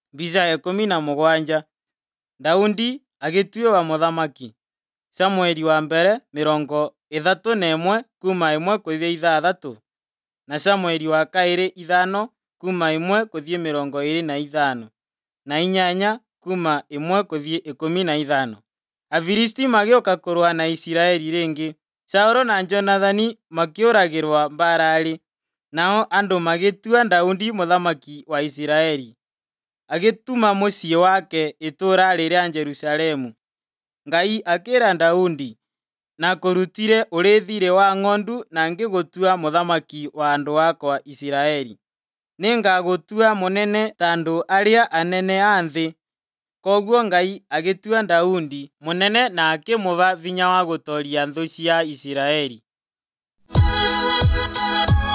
Mbica ya 17. Daudi agĩtuĩka mũthamaki. Samueli wa mbere 31 kuma 1 gũthiĩ 6 na Samueli wa kaĩrĩ 5 kuma 1 gũthiĩ 25 na 8 kuma 1 gũthiĩ 15. Afilisti magĩũka kũrũa na Isiraeli rĩngĩ. Saũlũ na Jonathani makĩũragĩrwo mbararĩ, nao andũ magĩtua Daudi mũthamaki wa Isiraeli. Agĩtuma mũciĩ wake itũũra rĩrĩa Jerusalemu. Ngai akĩĩra Daudi, na kũrutire ũrĩithire wa ng'ondu na ngĩgũtua mũthamaki wa andũ akwa Isiraeli. Nĩngagũtua mũnene ta andũ arĩa anene a thĩ. Koguo Ngai agĩtua Daudi mũnene na akĩmũva vinya wa gũtooria thũ cia Isiraeli.